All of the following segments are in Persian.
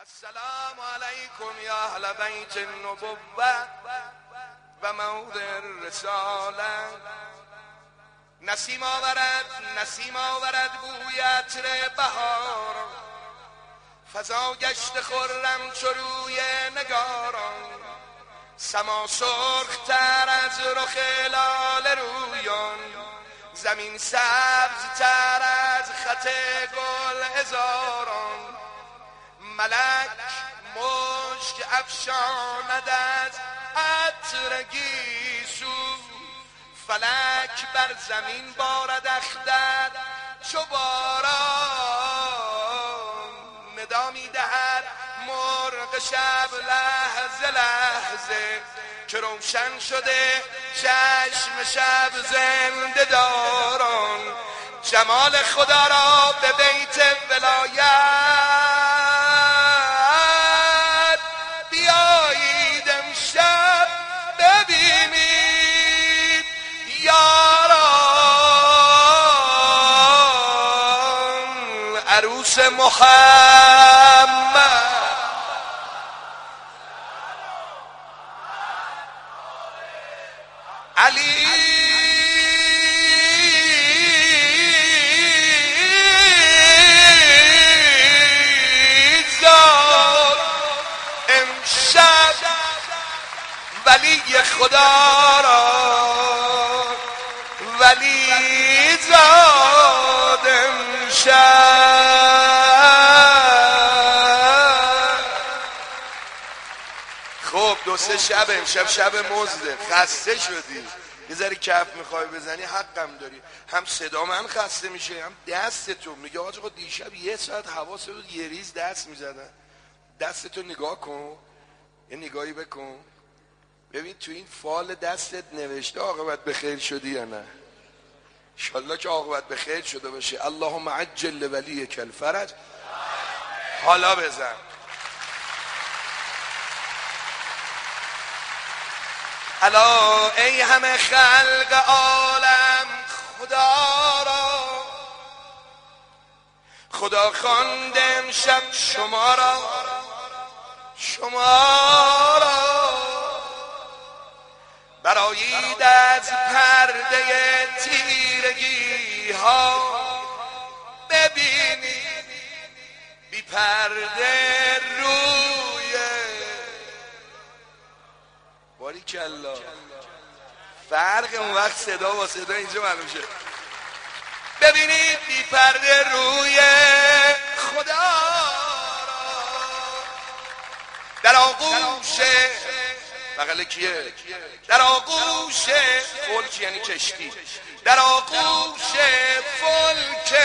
السلام علیکم یا اهل بیت النبوة و موضع الرساله. نسیم آورد بوی عطر بهار، فضا گشت خرم چو روی نگاران. سما سرخ‌تر از رخ لاله رویان، زمین سبزتر از خط گل هزاران. ملک مشک افشاند از عطر گیسو، فلک بر زمین بارد اختر چو باران. ندا می‌دهد مرغ شب لحظه لحظه، که روشن شده چشم شب زنده داران. جمال خدا را به بیت ولایت بیایید امشب ببینید یاران. عروس محمد علی زاد امشب ولی خدا را، ولی زاد امشب. خب دو سه شب امشب شب مزده، خسته شدی یه ذره کف میخوای بزنی حقم داری. هم صدا من خسته میشه هم دست تو. میگه آقا دیشب یه ساعت حواست بود یه ریز دست میزدن. دست تو نگاه کن، یه نگاهی بکن ببین تو این فال دستت نوشته عاقبت به خیر شدی یا نه. انشالله که عاقبت به خیر شده باشه. اللهم عجل ولیک الفرج. حالا بزن. الا ای همه خلق عالم خدا را، خدا خواند امشب شما را، شما را. برآیید از پرده تیرگی ها، ببینید بی پرده روی باریکالله. فرق اون وقت صدا با صدا اینجا معلوم شه. ببینید بی پرده روی خدا را در آغوش بغل کیه؟ در آغوش فلک یعنی کشتی، در آغوش فلک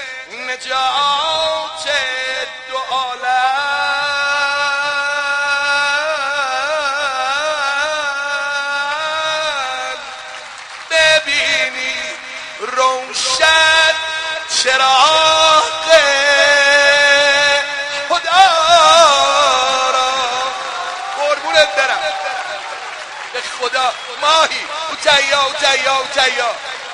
نجات دو عالم. ببینید روشن چراغ خدا را. قربونت برم به خدا. ماهی اوتیا.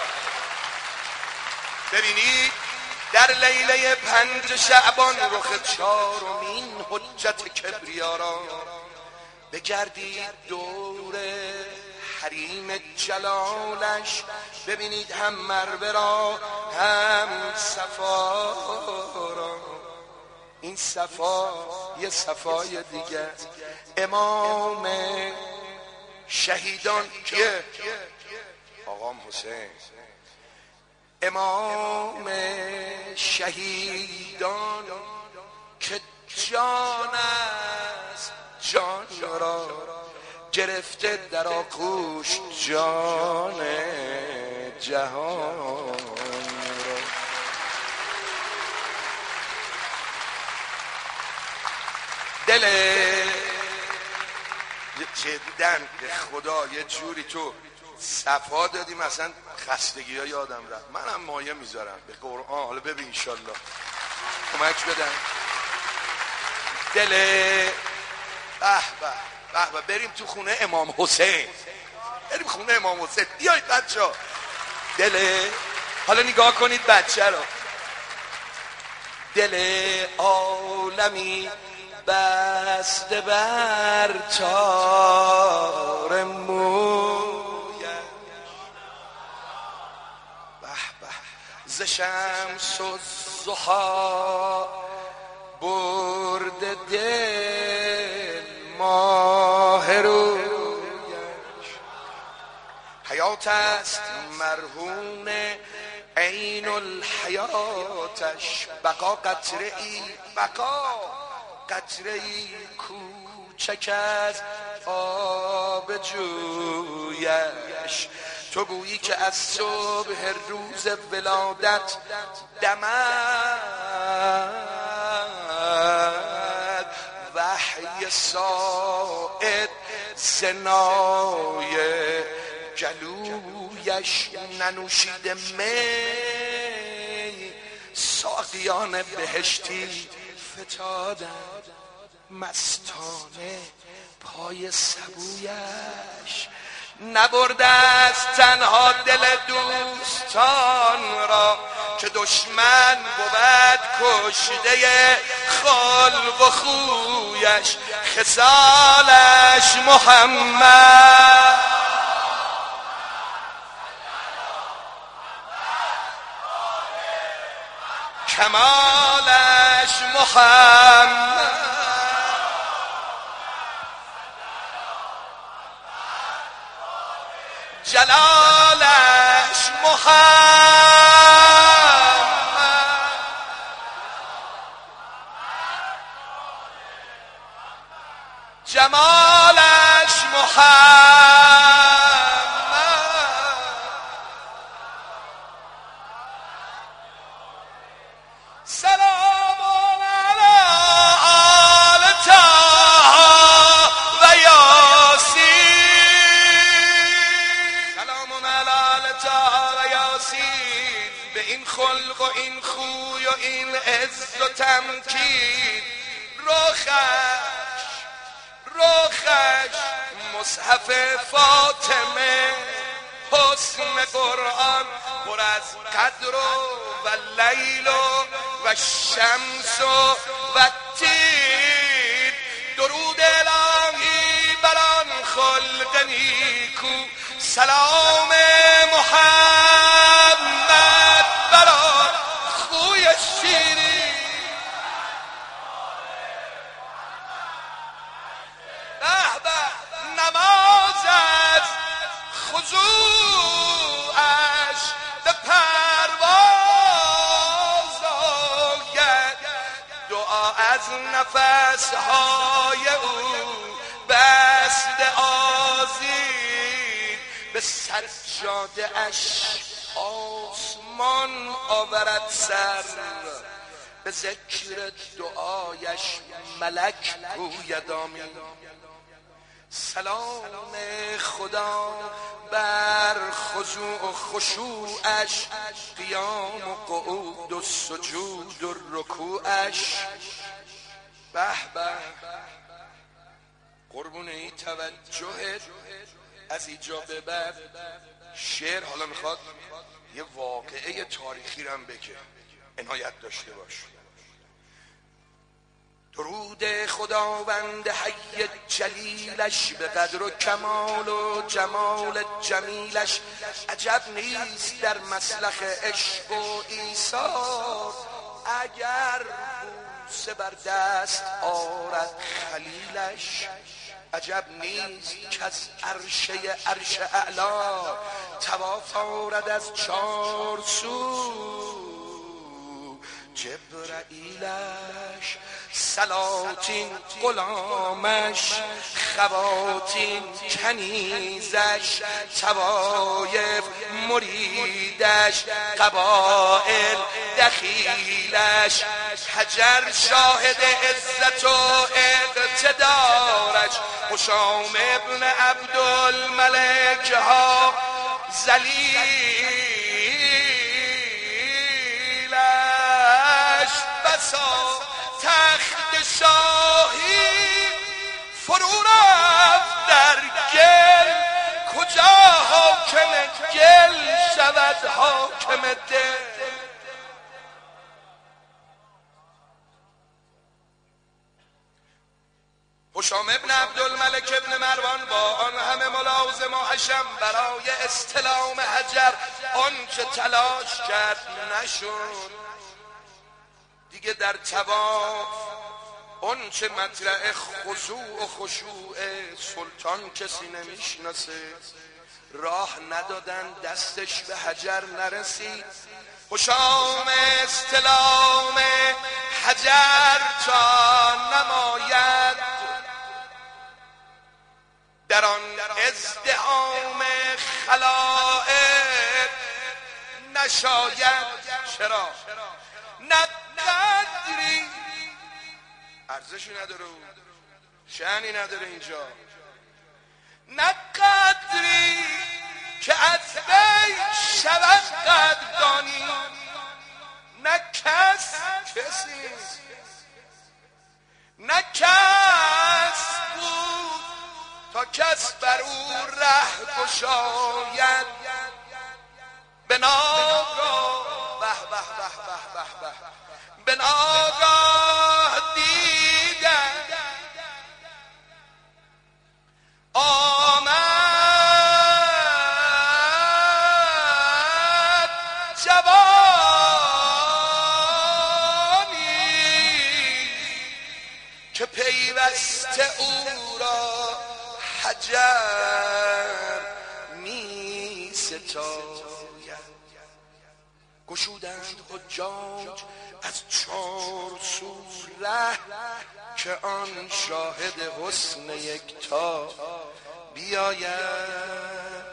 ببینید در لیله 5 شعبان رخ چارمین حجت کبریا را. بگردید دور حریم جلالش، ببینید هم مروه را هم صفا را. این صفا یه صفای دیگه. امام شهیدان کیه؟ آقام حسین. امام شهیدان که جان است جان را گرفته در آغوش جان جهان را. دل جدن به خدا یه جوری تو صفا دادی مثلا خستگی ها یادم رفت. منم مایه میذارم به قرآن. حالا ببین انشالله کمک بدن. دل به بریم تو خونه امام حسین. بریم خونه امام حسین. بیایید بچه ها. دل حالا نگاه کنید بچه رو. دل عالمی بسته بر تار مویش به به ز شمس الضحی برد دل ماه رویش حیات است مرهون عین الحیاتش بقا قطره ای کوچک از آب جویش تو گویی که از صبح روز ولادت دمد وحی ساعد سنای گلویش ننوشیده می ساقیان بهشتی فتادند مستانه پای سبویش نبرده است تنها دل دوستان را که دشمن بود کشته خلق و خویش خصالش محمد کمالش محمد جلالش محمد جمالش محمد سلام علی آل طه و یاسین سلام علی آل طه و یاسین به این خلق و این خوی و این عز و تمکین رخش مصحف فاطمه حسن قرآن پر از قدر و لیل و شمس و تیر درود الهی بر آن خلق نیکو سلام محمد بر آن خوی شیرین نماز از خضوعش به پرواز آید دعا از نفسهای او بسته آزید به سجاده اش آسمان آورد سر به ذکر دعایش ملک گوید آمین سلام خدا بر خضوع و خشوعش قیام و قعود و سجود و رکوعش به به قربون این توجهت از اینجا به بعد شعر حالا میخواد یه واقعه تاریخی رو هم بگه عنایت داشته باش درود خداوند حی جلیلش به قدر و کمال و جمال جمیلش عجب نیست در مسلخ عشق و ایثار اگر بوسه بر دست آرد خلیلش عجب نیست که از عرش اعلا طواف آرد از چار سو جبرائیلش سلاطین غلامش خواتین کنیزش طوایف مریدش قبائل دخیلش حجر شاهد عزت و اقتدارش حشام ابن عبدالملک ها ذلیلش بسا تخت شاهی فرو رفت در گل کجا حاکم گل شود حاکم دل هشام ابن عبدالملک ابن مروان با آن همه ملازم و حشم برای استلام حجر آن چه تلاش کرد نشد. دیگه در طواف اون چه مطلع خضوع و خشوع سلطان کسی نمیشناسه، راه ندادن دستش به حجر نرسید. هشام استلام حجر تا نماید در آن ازدحام خلائق نشاید. چرا؟ نه قدری ارزشی نداره، شأنی نداره اینجا، نه قدری که از وی شود قدردانی، نه کسی نیست، نه کس بود تا کس بر او ره گشاید. به ناگاه به ناگاه دیدن آمد جوانی که پیوسته او را حجر می ستاید. گشودند حجاج از چار سو ره که آن شاهد حسن یکتا بیاید.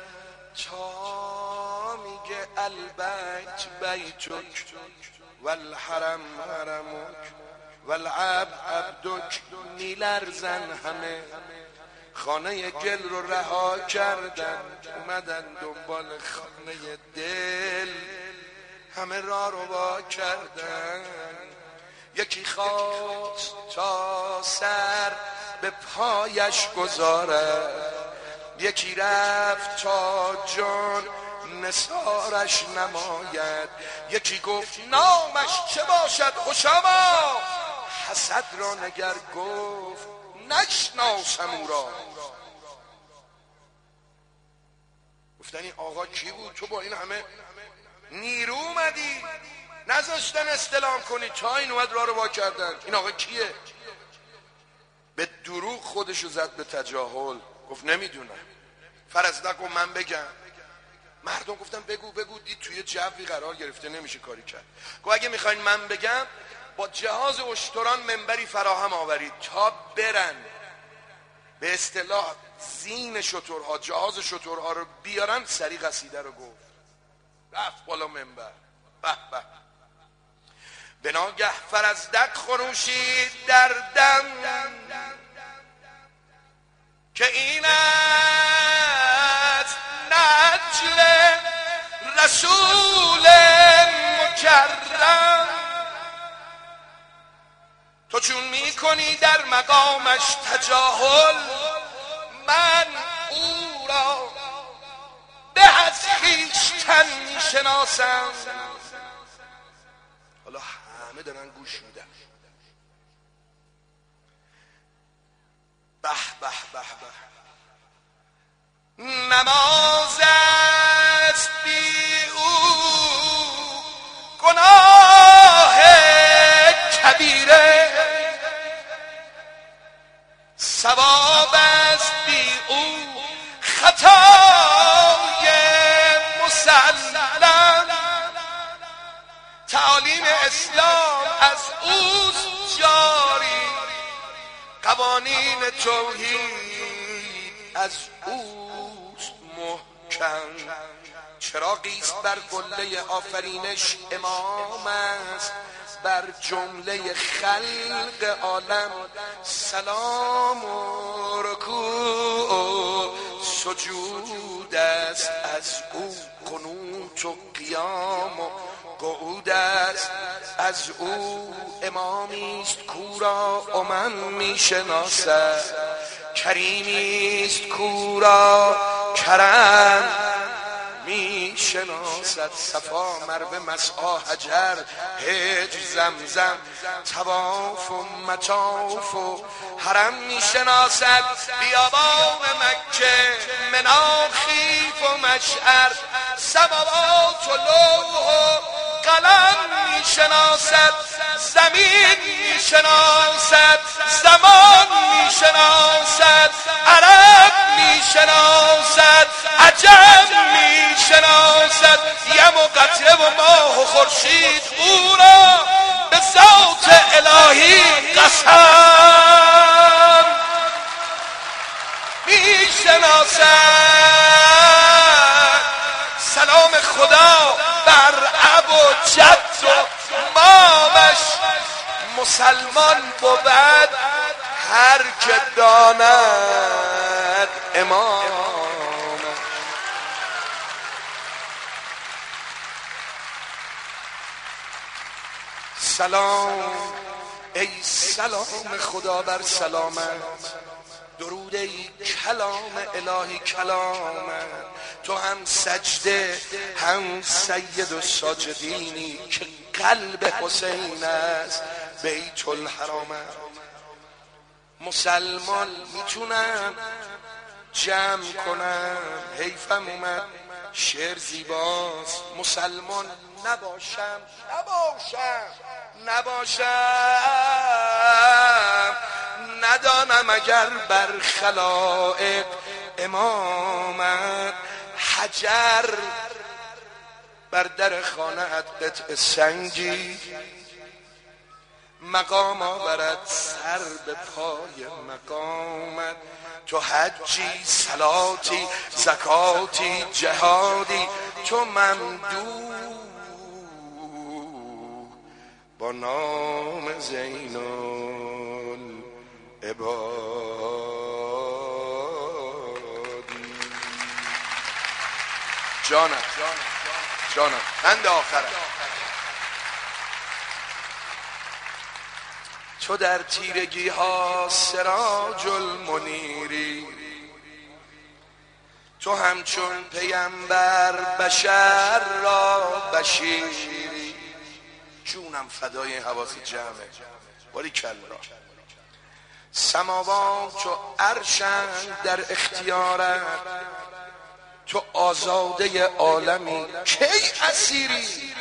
تا میگه البیت بیتک والحرم حرمک والعبد عبدک، میلرزن همه، خانه گل رو رها کردن اومدن دنبال خانه دل، همه راه رو وا کردن. یکی خواست تا سر به پایش گذارد، یکی رفت تا جان نثارش نماید، یکی گفت نامش چه باشد هشاما، حسد را نگر گفت نشناسم او را. گفتنی آقا کی بود؟ تو با این همه نیرو اومدی نذاشتن استلام کنی، تا این اومد راه رو وا کردن، این آقا کیه؟ به دروغ خودشو زد به تجاهل، گفت نمیدونم. فرزدق گفت من بگم. مردم گفتن بگو. دید توی جوی قرار گرفته نمیشه کاری کرد. گفت اگه میخواین من بگم با جهاز اشتران منبری فراهم آورید تا برن به اصطلاح زین شترها، جهاز شترها رو بیارن. سری قصیده رو گفت، رفت بالا منبر. به به. به ناگه فرزدق خروشید در دم که این است نجل رسول مکرم. تو چون میکنی در مقامش تجاهل، من او را به از خویشتن میشناسم. حالا همه دارن گوش میدن. به به به به. نماز است بی او گناه کبیره، ثواب است بی او خطای مسلم. تعالیم اسلام از اوست جاری، قوانین توحید از اوست محکم. چراغیست بر قله آفرینش امام است، بر جمله خلق عالم سلام و رکوع و سجود است. از او قنوت و قیام و قعود است، از او امامیست کورا امم میشناسد، کریمیست کورا کرم می شناسد، صفا مروه مسعی حجر هجر زمزم طواف و مطاف و حرم می شناسد، بیابان مکه منا خیف و مشعر سماوات و لوح و قلم می شناسد، زمین می شناسد، زمان می شناسد، عرب می شناسد، عجم می شناسد، یم و قطره و ماه و خورشید او را به ذات الهی قسم می شناسد. سلام خدا بر اب و جد و مامش، مسلمان بود هر که داند امام. سلام ای سلام خدا بر سلامت، درود ای کلام الهی کلامت، تو هم سجده هم سید الساجدینی که قلب حسین است بیت الحرام. مسلمان میتونم جمع کنم، حیفم اومد شعر زیباست، مسلمان نباشم ندانم اگر بر خلائق امامت، حجر بر در خانه‌ات قطع سنگی، مقام آورد سر به پای مقامت، تو حجی صلاتی زکاتی جهادی، تو ممدوح با نام زین العبادی. جانم بند آخرم، تو در تیرگی ها سراج المنیری، تو همچون پیمبر بشر را بشیری. جونم فدای حواس جمعه باری کلا. سماوات و عرشند در اختیارت، تو آزاده عالمی کی اسیری،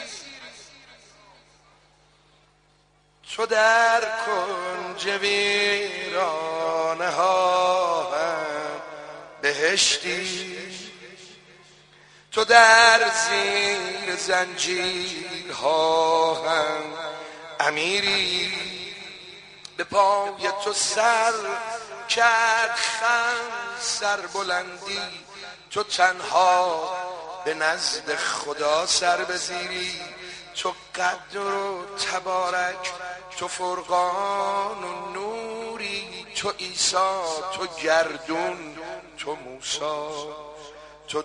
تو در کنج ویرانه ها هم بهشتی، تو در زیر زنجیرها هم امیری، به پای تو سر کرد خم سر بلندی، تو تنها به نزد خدا سر بزیری، تو قدر و تبارک، تو فرقان و نوری، تو عیسی، تو گردون، تو موسی، تو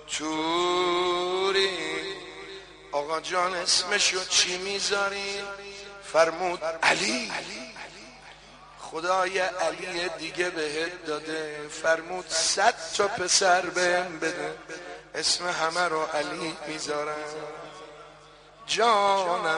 توری. آقا جان اسمشو چی میذاری؟ فرمود علی. خدای علی دیگه بهت داده، فرمود 100 تا پسر بهم بده، اسم همه رو علی میذارم. جانم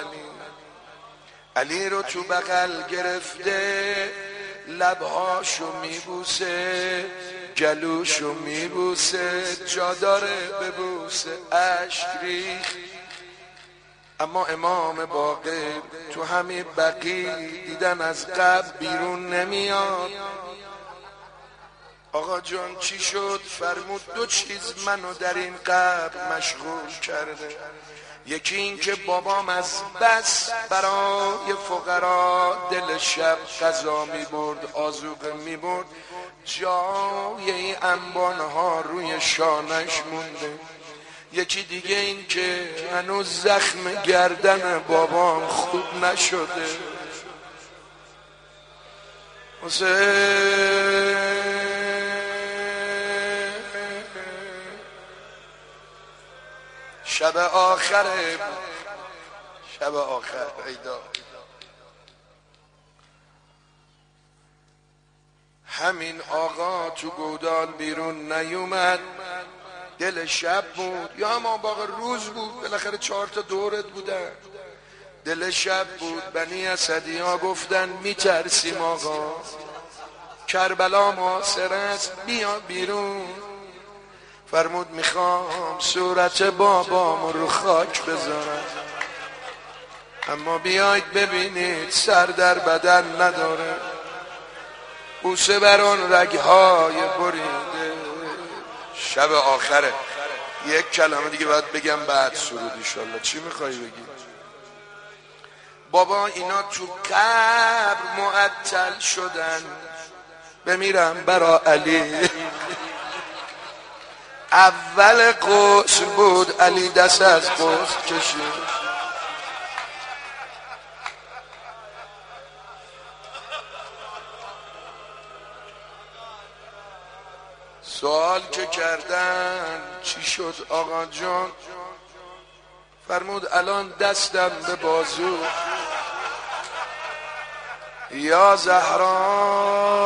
علی رو تو بغل گرفته، لبهاشو میبوسه، گلوشو میبوسه، جا داره ببوسه، اشک ریخت. اما امام باقر تو همین بقی دیدن از قبر بیرون نمیاد. آقا جان چی شد؟ فرمود 2 چیز منو در این قبر مشغول کرده، یکی این که بابام از بس برای فقرا دل شب غذا میبرد، آذوقه میبرد، جای این انبانها روی شانش مونده. یکی دیگه این که هنوز زخم گردن بابام خوب نشده. شب آخره، شب آخر پیدا، همین آقا تو گودال بیرون نیومد، دل شب بود یا اما باقی روز بود، بالاخره 4 تا دورت بودن. دل شب بود، بنی اسدی ها گفتن میترسیم آقا، کربلا معاصر است بیا بیرون. فرمود میخوام صورت بابامو رو خاک بذارم، اما بیاید ببینید سر در بدن نداره، بوسه بر اون رگهای بریده. شب آخره، یک کلمه دیگه باید بگم بعد سرود انشالله. چی میخوای بگی؟ بابا اینا تو قبر معطل شدن، بمیرم برا علی. اول غسل بود علی دست از غسل کشید، سوال که کردن چی شد آقا جان، فرمود الان دستم به بازو، یا زهرا